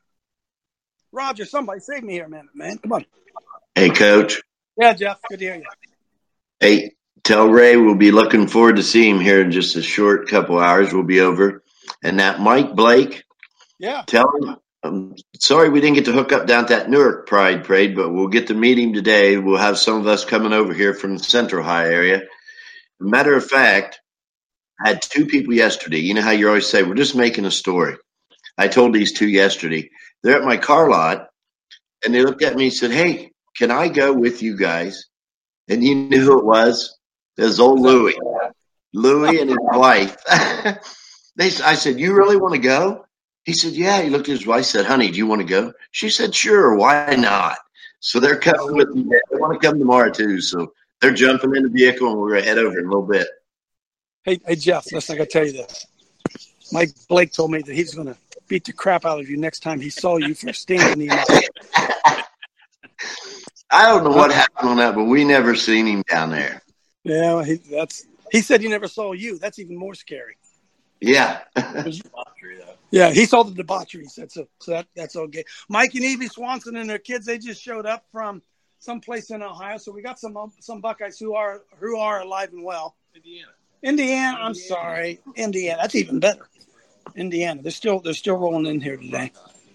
Roger, somebody save me here a minute, man. Come on. Hey, Coach. Yeah, Jeff. Good to hear you. Hey, tell Ray we'll be looking forward to seeing him here in just a short couple hours. We'll be over. And that Mike Blake, yeah, tell him, I'm sorry we didn't get to hook up down at that Newark Pride Parade, but we'll get to meet him today. We'll have some of us coming over here from the Central High area. Matter of fact, I had two people yesterday. You know how you always say, we're just making a story. I told these two yesterday. They're at my car lot, and they looked at me and said, hey, can I go with you guys? And you knew who it was? It was old Louie. Louie and his wife. I said, you really want to go? He said, yeah. He looked at his wife, said, honey, do you want to go? She said, sure, why not? So they're coming with me. They want to come tomorrow, too. So they're jumping in the vehicle, and we're going to head over in a little bit. Hey, Jeff, listen, I got to tell you this. Mike Blake told me that he's going to beat the crap out of you next time he saw you for standing him up. I don't know what happened on that, but we never seen him down there. Yeah, he said he never saw you. That's even more scary. Yeah. Yeah, he saw the debauchery. He said so that's okay. Mike and Evie Swanson and their kids, they just showed up from someplace in Ohio. So we got some Buckeyes who are alive and well. Indiana. I'm sorry, Indiana. That's even better. Indiana. They're still rolling in here today.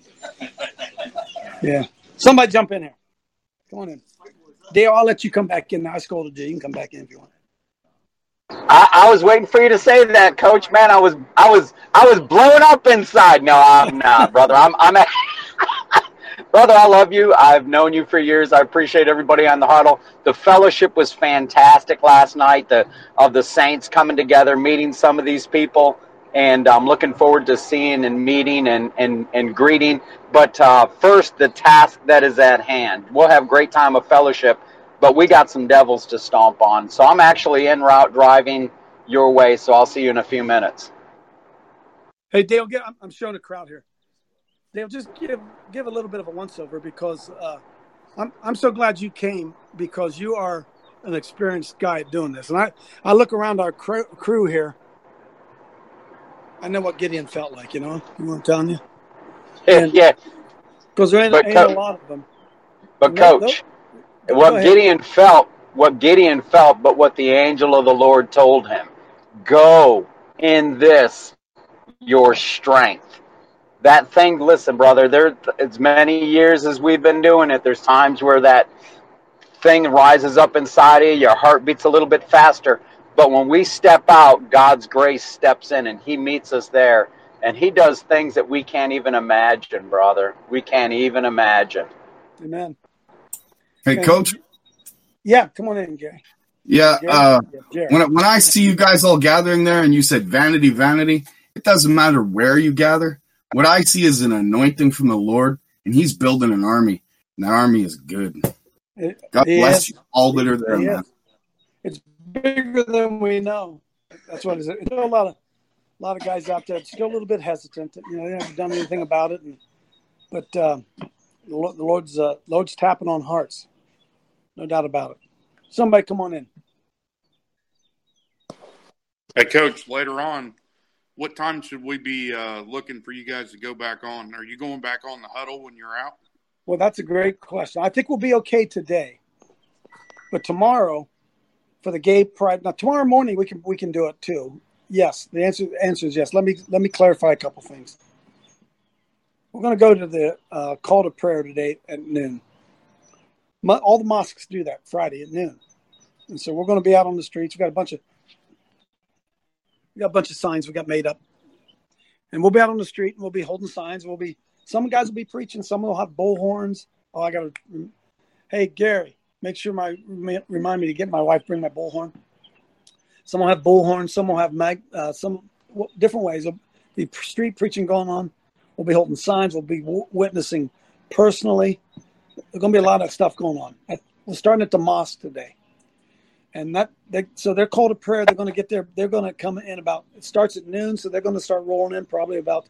Yeah. Somebody jump in here. Come on in. Dale, I'll let you come back in. I scolded you. You can come back in if you want. I was waiting for you to say that, Coach. Man, I was blowing up inside. No, I'm not, brother. Brother, I love you. I've known you for years. I appreciate everybody on the huddle. The fellowship was fantastic last night. Of the saints coming together, meeting some of these people, and I'm looking forward to seeing and meeting and greeting. But first, the task that is at hand. We'll have a great time of fellowship, but we got some devils to stomp on. So I'm actually en route driving your way, so I'll see you in a few minutes. Hey, Dale, I'm showing a crowd here. Dale, just give a little bit of a once-over because I'm so glad you came because you are an experienced guy at doing this. And I look around our crew here. I know what Gideon felt like, you know what I'm telling you? Yeah. Because there ain't a lot of them. But, Coach, what Gideon felt, but what the angel of the Lord told him, go in this, your strength. That thing, listen, brother, as many years as we've been doing it, there's times where that thing rises up inside of you, your heart beats a little bit faster. But when we step out, God's grace steps in and he meets us there. And he does things that we can't even imagine, brother. We can't even imagine. Amen. Hey, Coach. Yeah, come on in, Gary. Yeah, when I see you guys all gathering there and you said vanity, vanity, it doesn't matter where you gather. What I see is an anointing from the Lord, and he's building an army. And that army is good. God bless you all that are there, man. It's bigger than we know. That's what it is. There's still a lot of guys out there still a little bit hesitant. You know, they haven't done anything about it. But the Lord's tapping on hearts. No doubt about it. Somebody come on in. Hey, Coach, later on, what time should we be looking for you guys to go back on? Are you going back on the huddle when you're out? Well, that's a great question. I think we'll be okay today. But tomorrow, for the gay pride, now tomorrow morning we can do it too. Yes, the answer is yes. Let me clarify a couple things. We're going to go to the call to prayer today at noon. All the mosques do that Friday at noon, and so we're going to be out on the streets. We got a bunch of signs we got made up, and we'll be out on the street and we'll be holding signs. Some guys will be preaching. Some will have bullhorns. Hey Gary, make sure remind me to get my wife bring my bullhorn. Some will have bullhorns. Some will have some different ways. There'll be street preaching going on. We'll be holding signs. We'll be witnessing personally. There's going to be a lot of stuff going on. We're starting at the mosque today. And so they're called to prayer. They're going to get there. They're going to come in it starts at noon. So they're going to start rolling in probably about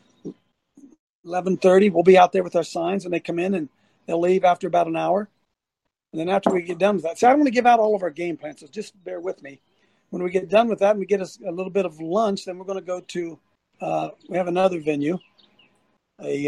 11:30. We'll be out there with our signs and they come in and they'll leave after about an hour. And then after we get done with that, so I don't want to give out all of our game plans. So just bear with me. When we get done with that and we get a little bit of lunch, then we're going to go to, we have another venue, a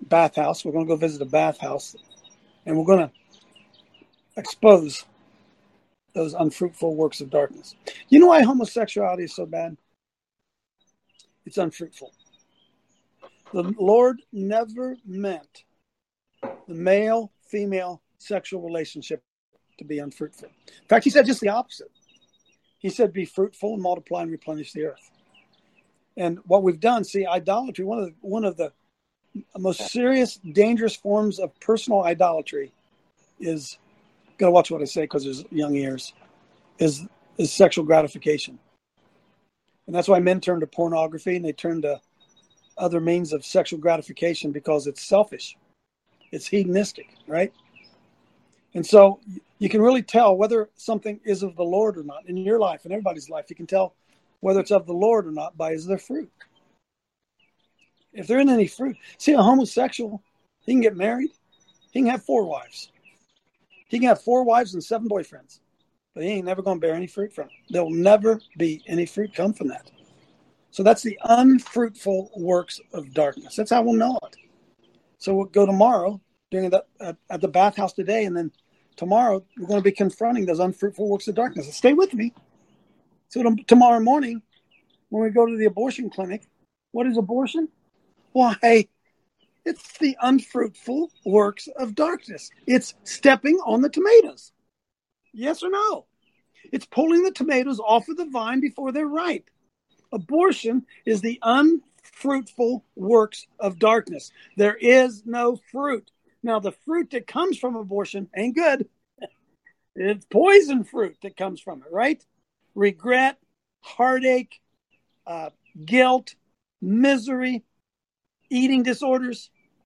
bathhouse. We're going to go visit a bathhouse, and we're going to expose those unfruitful works of darkness. You know why homosexuality is so bad? It's unfruitful. The Lord never meant the male-female sexual relationship to be unfruitful. In fact, he said just the opposite. He said, be fruitful and multiply and replenish the earth. And what we've done, see, idolatry, one of the most serious, dangerous forms of personal idolatry is, got to watch what I say because there's young ears, is sexual gratification. And that's why men turn to pornography and they turn to other means of sexual gratification because it's selfish. It's hedonistic, right? And so you can really tell whether something is of the Lord or not in your life, in everybody's life. You can tell whether it's of the Lord or not by is there fruit. If there isn't any fruit, see, a homosexual, he can get married. He can have 4 wives. He can have 4 wives and 7 boyfriends, but he ain't never going to bear any fruit from it. There will never be any fruit come from that. So that's the unfruitful works of darkness. That's how we'll know it. So we'll go tomorrow during at the bathhouse today, and then tomorrow we're going to be confronting those unfruitful works of darkness. So stay with me. So tomorrow morning, when we go to the abortion clinic, what is abortion? Why, it's the unfruitful works of darkness. It's stepping on the tomatoes. Yes or no? It's pulling the tomatoes off of the vine before they're ripe. Abortion is the unfruitful works of darkness. There is no fruit. Now, the fruit that comes from abortion ain't good. It's poison fruit that comes from it, right? Regret, heartache, guilt, misery, eating disorders.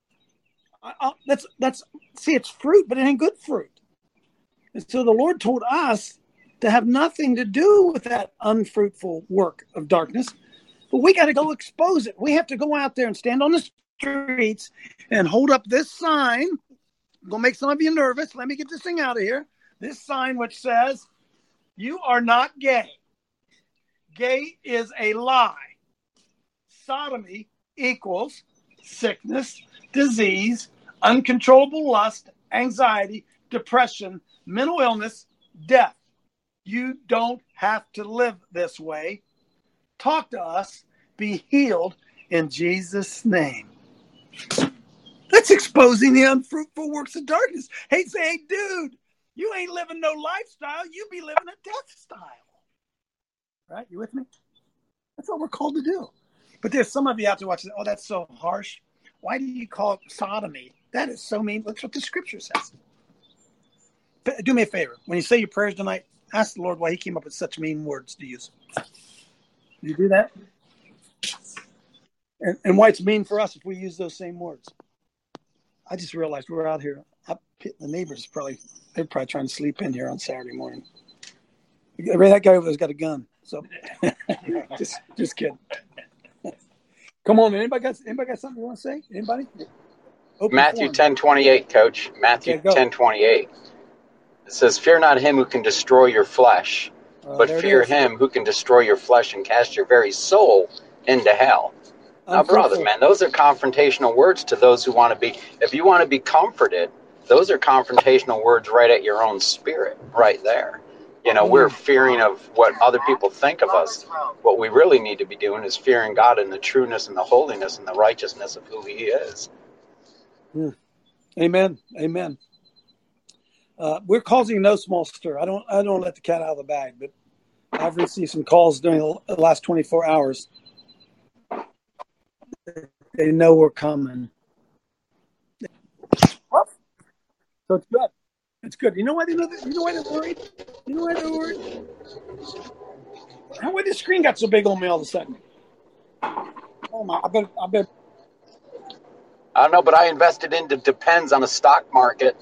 See, it's fruit, but it ain't good fruit. And so the Lord told us to have nothing to do with that unfruitful work of darkness, but we got to go expose it. We have to go out there and stand on the streets and hold up this sign. I'm going to make some of you nervous. Let me get this thing out of here. This sign which says, you are not gay. Gay is a lie. Sodomy equals sickness, disease, uncontrollable lust, anxiety, depression, mental illness, death. You don't have to live this way. Talk to us. Be healed in Jesus' name. That's exposing the unfruitful works of darkness. Hey, dude, you ain't living no lifestyle. You be living a death style. Right? You with me? That's what we're called to do. But there's some of you out there watching, oh, that's so harsh. Why do you call it sodomy? That is so mean. That's what the scripture says. Do me a favor. When you say your prayers tonight, ask the Lord why he came up with such mean words to use. You do that? And why it's mean for us if we use those same words. I just realized we're out here. The neighbors they're probably trying to sleep in here on Saturday morning. That guy over there's got a gun. So just kidding. Come on, man. Anybody got something you want to say? Anybody? Matthew 10:28, Coach. Matthew 10:28. It says, "Fear not him who can destroy your flesh, but fear him who can destroy your flesh and cast your very soul into hell." Now, brother, man, those are confrontational words to those who want to be. If you want to be comforted, those are confrontational words right at your own spirit, right there. You know, we're fearing of what other people think of us. What we really need to be doing is fearing God in the trueness and the holiness and the righteousness of who he is. Amen. Amen. We're causing no small stir. I don't let the cat out of the bag, but I've received some calls during the last 24 hours. They know we're coming. So it's good. It's good. You know why they know that? You know why they're worried? You know why they're worried? Why the screen got so big on me all of a sudden? Oh my! I bet. I don't know, but I invested into Depends on the stock market.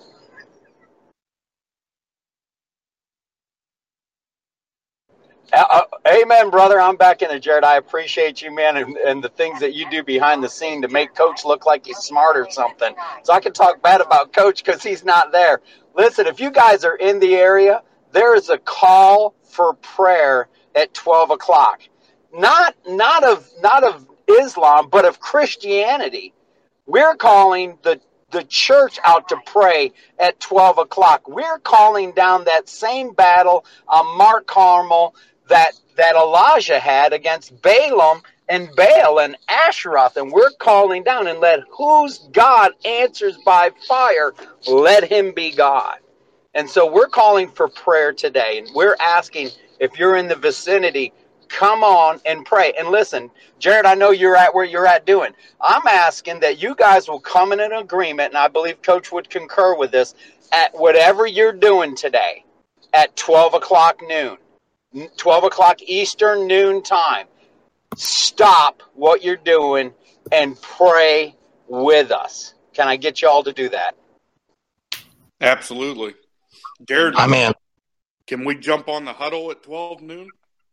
Amen, brother. I'm back in it, Jared. I appreciate you, man, and the things that you do behind the scene to make Coach look like he's smart or something. So I can talk bad about Coach because he's not there. Listen, if you guys are in the area, there is a call for prayer at 12 o'clock. Not of Islam, but of Christianity. We're calling the church out to pray at 12 o'clock. We're calling down that same battle on Mount Carmel that Elijah had against Balaam and Baal and Asheroth. And we're calling down, and let whose God answers by fire, let him be God. And so we're calling for prayer today. And we're asking, if you're in the vicinity, come on and pray. And listen, Jared, I know you're at where you're at doing. I'm asking that you guys will come in an agreement, and I believe Coach would concur with this, at whatever you're doing today at 12 o'clock noon, 12 o'clock Eastern noon time. Stop what you're doing and pray with us. Can I get you all to do that? Absolutely. Jared, I'm in. Can we jump on the huddle at 12 noon?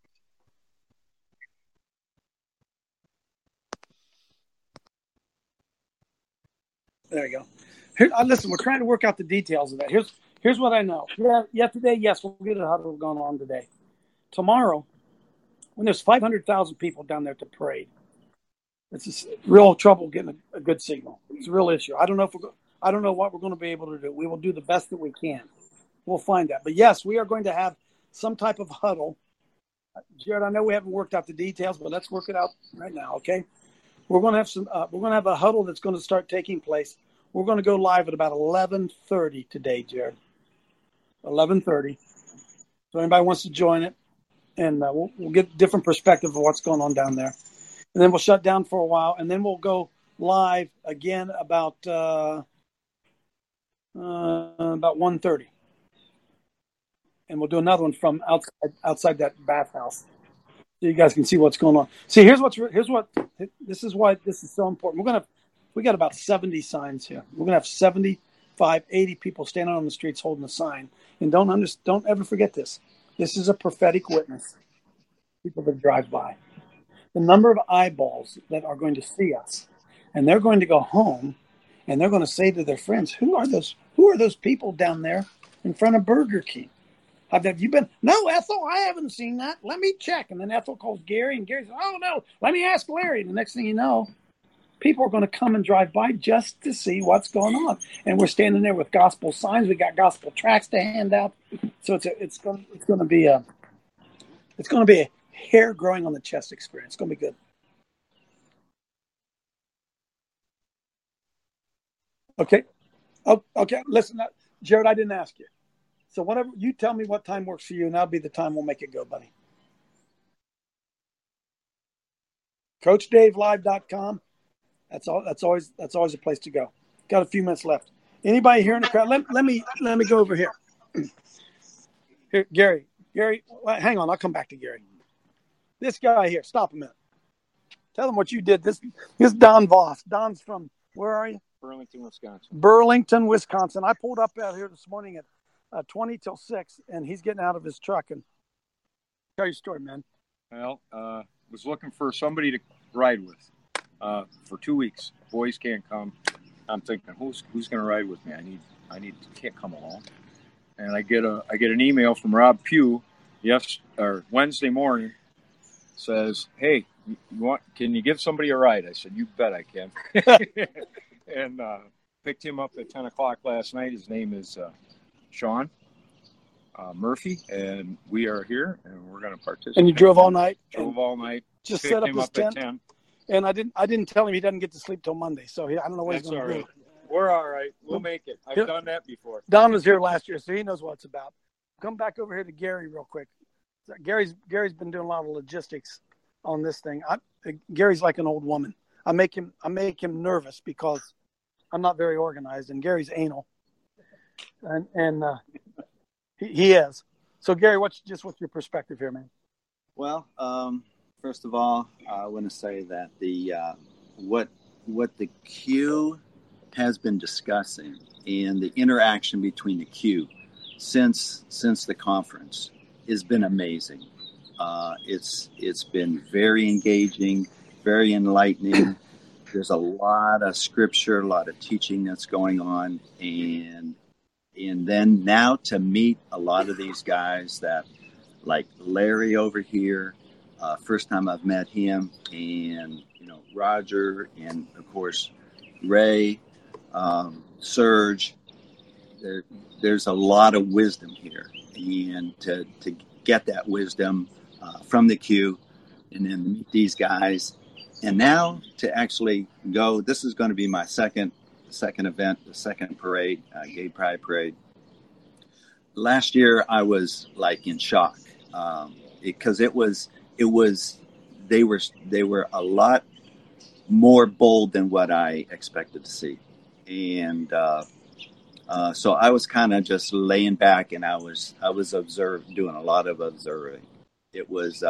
There you go. Listen, we're trying to work out the details of that. Here's what I know. Yeah, today, yes, we'll get a huddle going on today. Tomorrow, when there's 500,000 people down there to pray, it's just real trouble getting a good signal. It's a real issue. I don't know what we're going to be able to do. We will do the best that we can. We'll find that. But yes, we are going to have some type of huddle. Jared, I know we haven't worked out the details, but let's work it out right now, okay? We're going to have we're going to have a huddle that's going to start taking place. We're going to go live at about 11:30 today, Jared. 11:30. So anybody wants to join it, and we'll get a different perspective of what's going on down there. And then we'll shut down for a while, and then we'll go live again about 1:30. And we'll do another one from outside that bathhouse, so you guys can see what's going on. See, this is why this is so important. We got about 70 signs here. We're gonna have 75, 80 people standing on the streets holding a sign. And don't ever forget this. This is a prophetic witness. People that drive by, the number of eyeballs that are going to see us, and they're going to go home, and they're going to say to their friends, "Who are those people down there in front of Burger King? Have you been?" "No, Ethel, I haven't seen that. Let me check." And then Ethel calls Gary, and Gary says, "Oh, no, let me ask Larry." And the next thing you know, people are going to come and drive by just to see what's going on. And we're standing there with gospel signs. We got gospel tracts to hand out. So it's going to be a hair growing on the chest experience. It's going to be good. Okay. Oh, okay. Listen, Jared, I didn't ask you. So whatever you tell me what time works for you, and that'll be the time we'll make it go, buddy. CoachDaveLive.com. That's always a place to go. Got a few minutes left. Anybody here in the crowd? Let me go over here. Here, Gary, hang on. I'll come back to Gary. This guy here. Stop a minute. Tell him what you did. This is Don Voss. Don's from, where are you? Burlington, Wisconsin. Burlington, Wisconsin. I pulled up out here this morning at 20 till 6, and he's getting out of his truck. And tell your story, man. Well, was looking for somebody to ride with for 2 weeks. Boys can't come. I'm thinking, who's going to ride with me? Can't come along. And I get an email from Rob Pugh, Wednesday morning. Says, "Hey, can you give somebody a ride?" I said, "You bet I can." And picked him up at 10 o'clock last night. His name is Sean Murphy, and we are here, and we're going to participate. And you drove all night? Drove all night. Just set up his tent? At 10. And I didn't tell him he doesn't get to sleep till Monday, so I don't know what he's going to do. We're all right. We'll make it. I've done that before. Don was here last year, so he knows what it's about. Come back over here to Gary real quick. Gary's been doing a lot of logistics on this thing. Gary's like an old woman. I make him nervous because I'm not very organized, and Gary's anal, and he is. So Gary, what's your perspective here, man? Well, first of all, I want to say that the what the Q has been discussing and the interaction between the Q since the conference has been amazing. It's been very engaging, very enlightening. There's a lot of scripture, a lot of teaching that's going on, and then now to meet a lot of these guys that, like Larry over here, first time I've met him, and Roger, and of course Ray, Serge. There's a lot of wisdom here, and to get that wisdom from the Q, and then meet these guys, and now to actually go. This is going to be my second event, the second parade, Gay Pride Parade. Last year I was like in shock because they were a lot more bold than what I expected to see, and so I was kind of just laying back, and I was doing a lot of observing. It was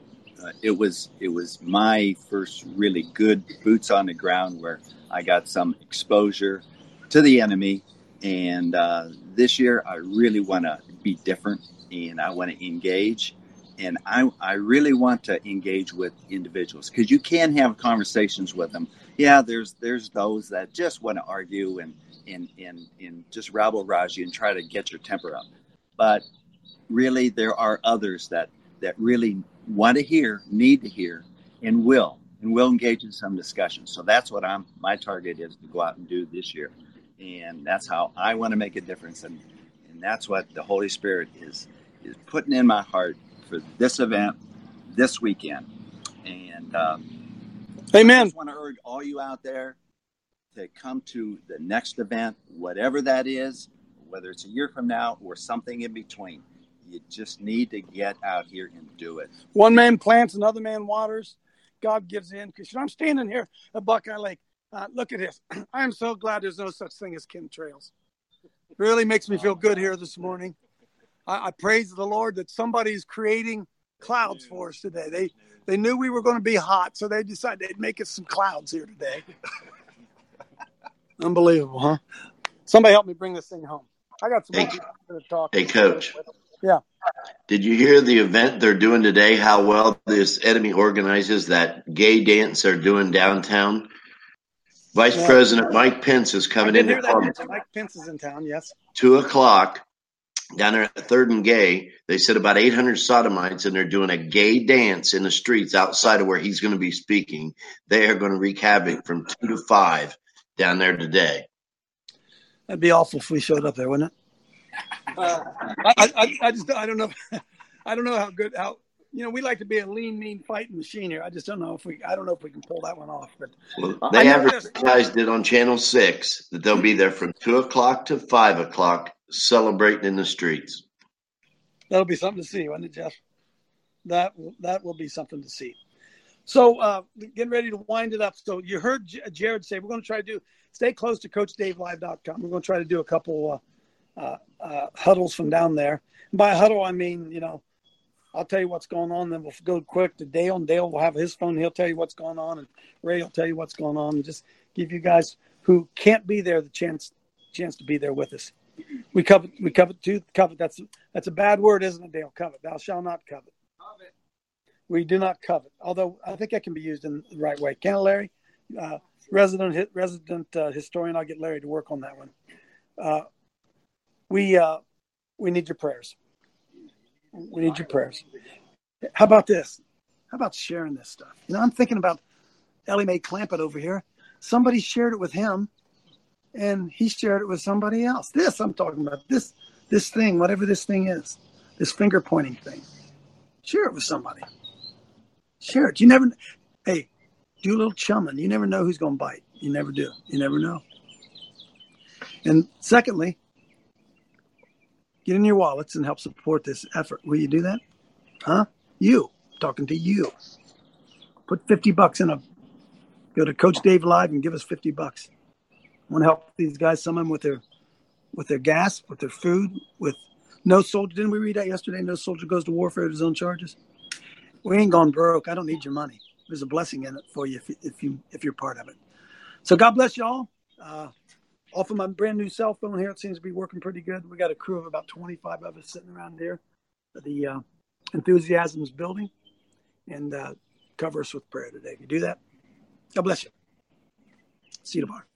my first really good boots on the ground where I got some exposure to the enemy. And this year I really want to be different, and I want to engage. And I really want to engage with individuals, because you can have conversations with them. Yeah, there's those that just want to argue and just rabble-rouse you and try to get your temper up. But really, there are others that really want to hear, need to hear, and will engage in some discussion. So that's what my target is to go out and do this year. And that's how I want to make a difference. And that's what the Holy Spirit is putting in my heart for this event, this weekend. And amen. I just want to urge all you out there to come to the next event, whatever that is, whether it's a year from now or something in between. You just need to get out here and do it. One man plants, another man waters. God gives in. Because I'm standing here at Buckeye Lake. Look at this. I am so glad there's no such thing as chemtrails. It really makes me feel good here this morning. I praise the Lord that somebody's creating clouds for us today. They knew we were going to be hot, so they decided they'd make us some clouds here today. Unbelievable, huh? Somebody help me bring this thing home. I got some more people to talk. Hey, Coach. Yeah. Did you hear the event they're doing today? How well this enemy organizes that gay dance they're doing downtown? Vice President Mike Pence is coming in. Mike Pence is in town, yes. 2:00 down there at 3rd and Gay. They said about 800 sodomites, and they're doing a gay dance in the streets outside of where he's going to be speaking. They are going to wreak havoc from 2 to 5 down there today. That'd be awful if we showed up there, wouldn't it? I don't know. I don't know how we like to be a lean, mean fighting machine here. I just don't know if we can pull that one off. But they advertised it on Channel 6 that they'll be there from 2:00 to 5:00 celebrating in the streets. That'll be something to see, won't it, Jeff? That will be something to see. So getting ready to wind it up. So you heard Jared say we're going to try to stay close to CoachDaveLive.com. We're going to try to do a couple huddles from down there. And by a huddle, I mean, I'll tell you what's going on. Then we'll go quick to Dale, and Dale will have his phone. He'll tell you what's going on, and Ray will tell you what's going on, and just give you guys who can't be there the chance to be there with us. We covet. That's a bad word, isn't it, Dale? Covet. Thou shalt not covet. We do not covet. Although I think that can be used in the right way. Can it, Larry? Resident historian. I'll get Larry to work on that one. We need your prayers. We need your prayers. How about this? How about sharing this stuff? I'm thinking about Ellie Mae Clampett over here. Somebody shared it with him, and he shared it with somebody else. This I'm talking about. This thing, whatever this thing is, this finger pointing thing. Share it with somebody. Share it. Hey, do a little chumming. You never know who's going to bite. You never do. You never know. And secondly, get in your wallets and help support this effort. Will you do that? Huh? You. I'm talking to you. Put $50 go to Coach Dave Live and give us $50. Want to help these guys, some of them with their gas, with their food, with no soldier. Didn't we read that yesterday? No soldier goes to warfare at his own charges. We ain't gone broke. I don't need your money. There's a blessing in it for you if you're part of it. So God bless y'all. Off of my brand new cell phone here, it seems to be working pretty good. We got a crew of about 25 of us sitting around here. The Enthusiasm's building, and cover us with prayer today. If you do that, God bless you. See you tomorrow.